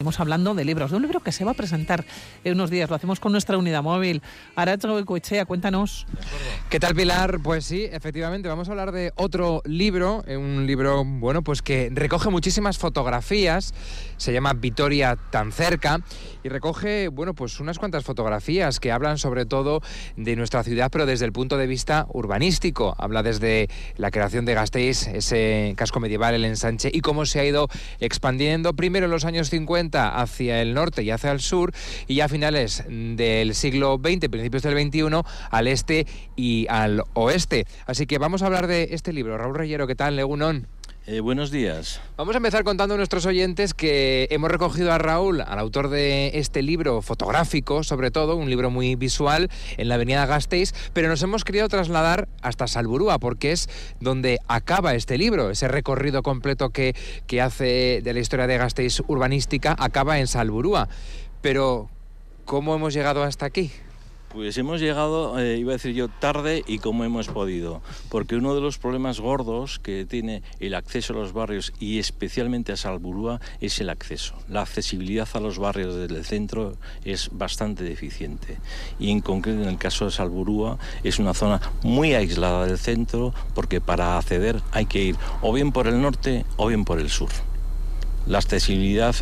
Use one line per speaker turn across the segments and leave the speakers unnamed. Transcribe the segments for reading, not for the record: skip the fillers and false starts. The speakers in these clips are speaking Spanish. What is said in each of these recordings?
Estamos hablando de libros, de un libro que se va a presentar en unos días. Lo hacemos con nuestra unidad móvil. Arantxa Goicoechea, cuéntanos.
¿Qué tal, Pilar? Pues sí, efectivamente, vamos a hablar de otro libro, un libro, bueno, pues que recoge muchísimas fotografías, se llama Vitoria tan cerca, y recoge, bueno, pues unas cuantas fotografías que hablan sobre todo de nuestra ciudad, pero desde el punto de vista urbanístico. Habla desde la creación de Gasteiz, ese casco medieval, el ensanche, y cómo se ha ido expandiendo primero en los años 50 hacia el norte y hacia el sur, y ya a finales del siglo XX, principios del XXI, al este y al oeste. Así que vamos a hablar de este libro. Raúl Reyero, ¿qué tal? Egunon.
Buenos días.
Vamos a empezar contando a nuestros oyentes que hemos recogido a Raúl, al autor de este libro fotográfico, sobre todo, un libro muy visual, en la avenida Gasteiz, pero nos hemos querido trasladar hasta Salburua, porque es donde acaba este libro. Ese recorrido completo que hace de la historia de Gasteiz urbanística acaba en Salburua. Pero, ¿cómo hemos llegado hasta aquí?
Pues hemos llegado, iba a decir yo, tarde y como hemos podido, porque uno de los problemas gordos que tiene el acceso a los barrios y especialmente a Salburua es el acceso. La accesibilidad a los barrios desde el centro es bastante deficiente y en concreto en el caso de Salburua es una zona muy aislada del centro porque para acceder hay que ir o bien por el norte o bien por el sur. La accesibilidad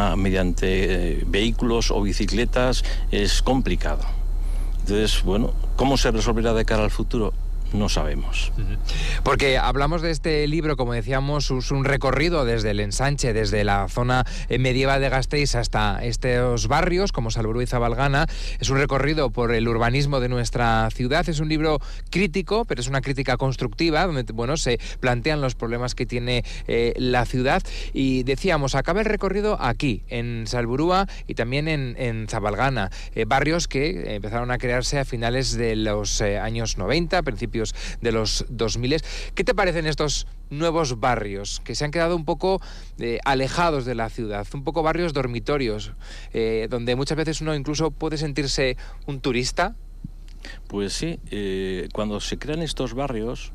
mediante vehículos o bicicletas es complicada. Entonces, bueno, ¿cómo se resolverá de cara al futuro? No sabemos.
Porque hablamos de este libro, como decíamos, es un recorrido desde el ensanche, desde la zona medieval de Gasteiz hasta estos barrios, como Salburua y Zabalgana. Es un recorrido por el urbanismo de nuestra ciudad. Es un libro crítico, pero es una crítica constructiva, donde, bueno, se plantean los problemas que tiene la ciudad. Y decíamos, acaba el recorrido aquí, en Salburua y también en Zabalgana. Barrios que empezaron a crearse a finales de los años 90, principios de los 2000. ¿Qué te parecen estos nuevos barrios que se han quedado un poco alejados de la ciudad, un poco barrios dormitorios, donde muchas veces uno incluso puede sentirse un turista?
Pues sí, cuando se crean estos barrios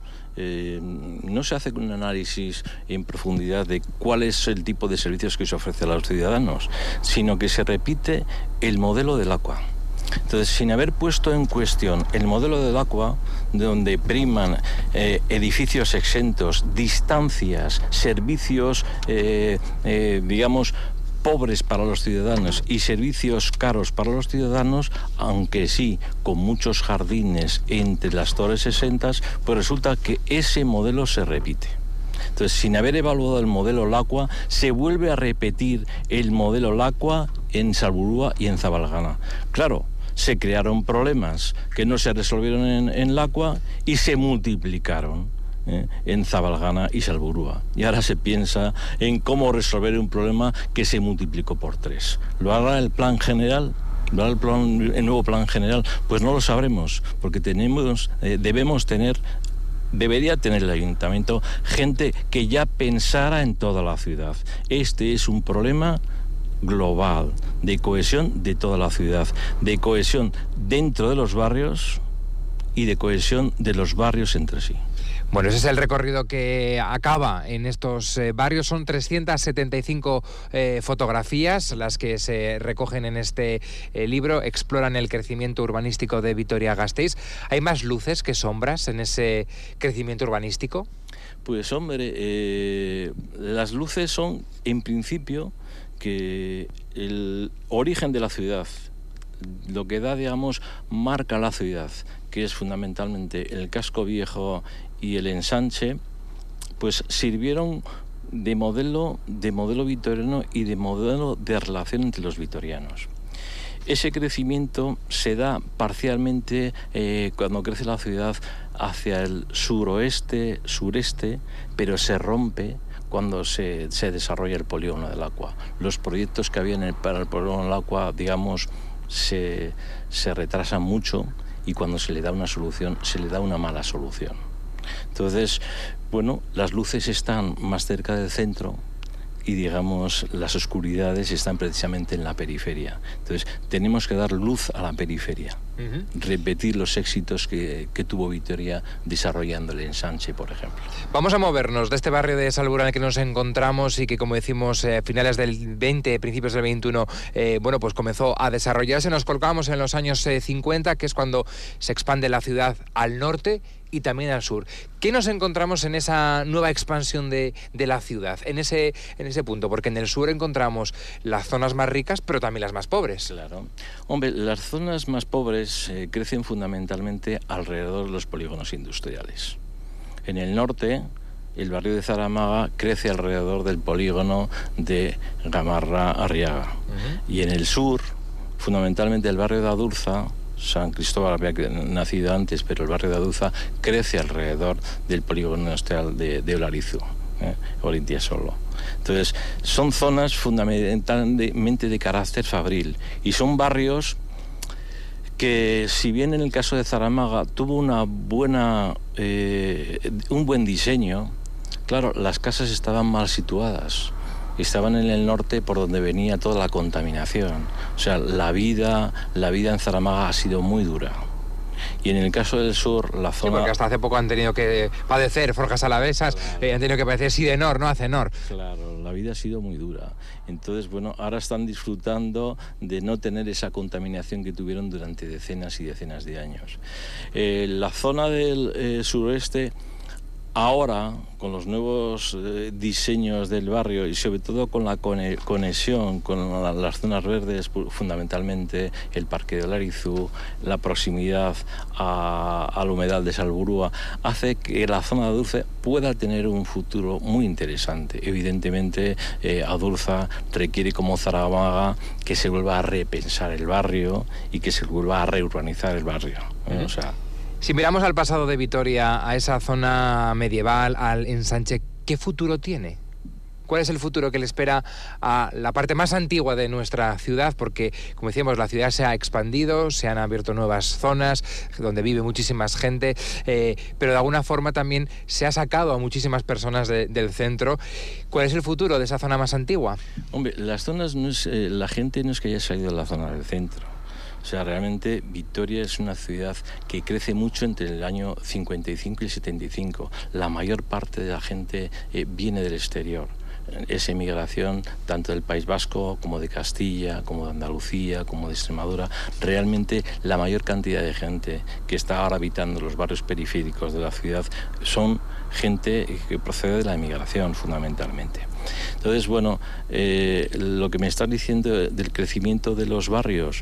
no se hace un análisis en profundidad de cuál es el tipo de servicios que se ofrece a los ciudadanos, sino que se repite el modelo del Aqua. Entonces, sin haber puesto en cuestión el modelo del Aqua, donde priman edificios exentos, distancias, servicios, digamos, pobres para los ciudadanos y servicios caros para los ciudadanos, aunque sí con muchos jardines entre las torres exentas, pues resulta que ese modelo se repite. Entonces, sin haber evaluado el modelo Lacua, se vuelve a repetir el modelo Lacua en Salburua y en Zabalgana. Claro, se crearon problemas que no se resolvieron en Lacua y se multiplicaron en Zabalgana y Salburua. Y ahora se piensa en cómo resolver un problema que se multiplicó por 3. ¿Lo hará el plan general? ¿Lo hará el nuevo plan general? Pues no lo sabremos, porque debería tener el ayuntamiento gente que ya pensara en toda la ciudad. Este es un problema global, de cohesión de toda la ciudad, de cohesión dentro de los barrios y de cohesión de los barrios entre sí.
Bueno, ese es el recorrido que acaba en estos barrios. Son 375 fotografías las que se recogen en este libro. Exploran el crecimiento urbanístico de Vitoria-Gasteiz. ¿Hay más luces que sombras en ese crecimiento urbanístico?
Pues hombre, las luces son, en principio, que el origen de la ciudad, lo que da, digamos, marca la ciudad, que es fundamentalmente el casco viejo y el ensanche, pues sirvieron de modelo vitoriano y de modelo de relación entre los vitorianos. Ese crecimiento se da parcialmente cuando crece la ciudad hacia el suroeste, sureste, pero se rompe cuando se desarrolla el polígono del Aqua. Los proyectos que habían para el polígono del Aqua, digamos, se retrasan mucho y cuando se le da una solución, se le da una mala solución. Entonces, bueno, las luces están más cerca del centro y, digamos, las oscuridades están precisamente en la periferia. Entonces, tenemos que dar luz a la periferia. repetir los éxitos que tuvo Vitoria desarrollando el ensanche, por ejemplo.
Vamos a movernos de este barrio de Salburua en el que nos encontramos y que, como decimos, finales del 20, principios del 21, bueno, pues comenzó a desarrollarse. Nos colocamos en los años 50, que es cuando se expande la ciudad al norte y también al sur. ¿Qué nos encontramos en esa nueva expansión de la ciudad, en ese punto? Porque en el sur encontramos las zonas más ricas, pero también las más pobres.
Claro. Hombre, las zonas más pobres crecen fundamentalmente alrededor de los polígonos industriales. En el norte, el barrio de Zaramaga crece alrededor del polígono de Gamarra-Arriaga. Y en el sur, fundamentalmente el barrio de Adurza, San Cristóbal había nacido antes, pero el barrio de Adurza crece alrededor del polígono industrial de Olarizu, Olintiasolo. Entonces, son zonas fundamentalmente de carácter fabril y son barrios que, si bien en el caso de Zaramaga tuvo un buen diseño, claro, las casas estaban mal situadas. Estaban en el norte, por donde venía toda la contaminación. O sea, la vida en Zaramaga ha sido muy dura. Y en el caso del sur, la zona...
Sí, porque hasta hace poco han tenido que padecer forjas alavesas, claro. Han tenido que padecer Sidenor, ¿no? Acenor.
Claro, la vida ha sido muy dura. Entonces, bueno, ahora están disfrutando de no tener esa contaminación que tuvieron durante decenas y decenas de años. La zona del suroeste... Ahora, con los nuevos diseños del barrio y sobre todo con la conexión con las zonas verdes, fundamentalmente el Parque de Olarizu, la proximidad al humedal de Salburua, hace que la zona de Adurza pueda tener un futuro muy interesante. Evidentemente, Adurza requiere, como Zaramaga, que se vuelva a repensar el barrio y que se vuelva a reurbanizar el barrio. O sea,
si miramos al pasado de Vitoria, a esa zona medieval, al ensanche, ¿qué futuro tiene? ¿Cuál es el futuro que le espera a la parte más antigua de nuestra ciudad? Porque, como decíamos, la ciudad se ha expandido, se han abierto nuevas zonas donde vive muchísima gente, pero de alguna forma también se ha sacado a muchísimas personas del centro. ¿Cuál es el futuro de esa zona más antigua?
Hombre, las zonas la gente no es que haya salido de la zona del centro. O sea, realmente Vitoria es una ciudad que crece mucho entre el año 55 y el 75. La mayor parte de la gente viene del exterior. Esa emigración, tanto del País Vasco como de Castilla, como de Andalucía, como de Extremadura, realmente la mayor cantidad de gente que está ahora habitando los barrios periféricos de la ciudad son gente que procede de la emigración, fundamentalmente. Entonces, bueno, lo que me estás diciendo del crecimiento de los barrios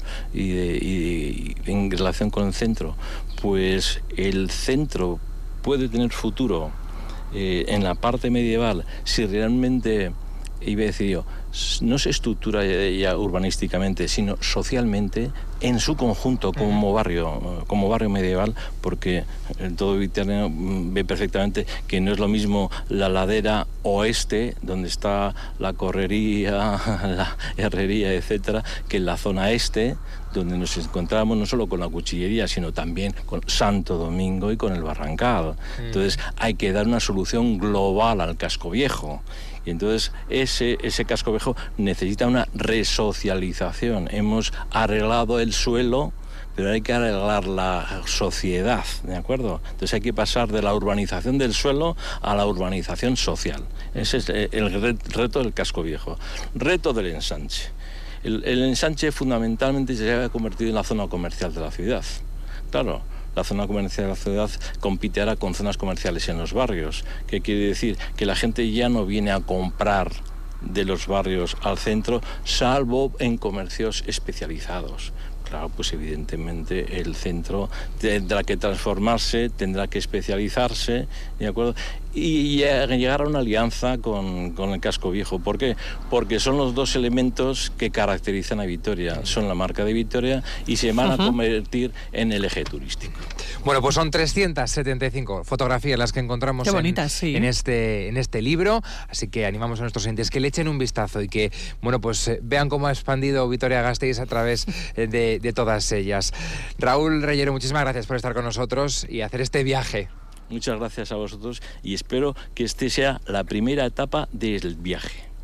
y en relación con el centro, pues el centro puede tener futuro en la parte medieval si realmente, iba a decir yo, no se estructura ya urbanísticamente, sino socialmente en su conjunto como barrio medieval, porque todo vitoreano ve perfectamente que no es lo mismo la ladera oeste, donde está la correría, la herrería, etcétera, que en la zona este, donde nos encontramos no solo con la cuchillería, sino también con Santo Domingo y con el Barrancal. Entonces hay que dar una solución global al casco viejo. Y entonces ese casco viejo necesita una resocialización. Hemos arreglado el suelo, pero hay que arreglar la sociedad, ¿de acuerdo? Entonces hay que pasar de la urbanización del suelo a la urbanización social. Ese es el reto del casco viejo. Reto del ensanche. El ensanche fundamentalmente se ha convertido en la zona comercial de la ciudad. Claro, la zona comercial de la ciudad compite ahora con zonas comerciales en los barrios. ¿Qué quiere decir? Que la gente ya no viene a comprar de los barrios al centro, salvo en comercios especializados. Claro, pues evidentemente el centro tendrá que transformarse, tendrá que especializarse, ¿de acuerdo? Y llegar a una alianza con el casco viejo. ¿Por qué? Porque son los dos elementos que caracterizan a Vitoria. Son la marca de Vitoria y se van a convertir en el eje turístico.
Bueno, pues son 375 fotografías las que encontramos en este libro, así que animamos a nuestros oyentes que le echen un vistazo y que, bueno, pues vean cómo ha expandido Vitoria-Gasteiz a través de todas ellas. Raúl Reyero, muchísimas gracias por estar con nosotros y hacer este viaje.
Muchas gracias a vosotros y espero que este sea la primera etapa del viaje.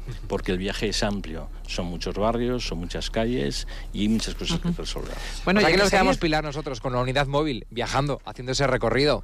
porque el viaje es amplio. Son muchos barrios, son muchas calles y hay muchas cosas que resolver.
Bueno, ya que nos
quedaría-
quedamos, Pilar, nosotros con la unidad móvil, viajando, haciendo ese recorrido.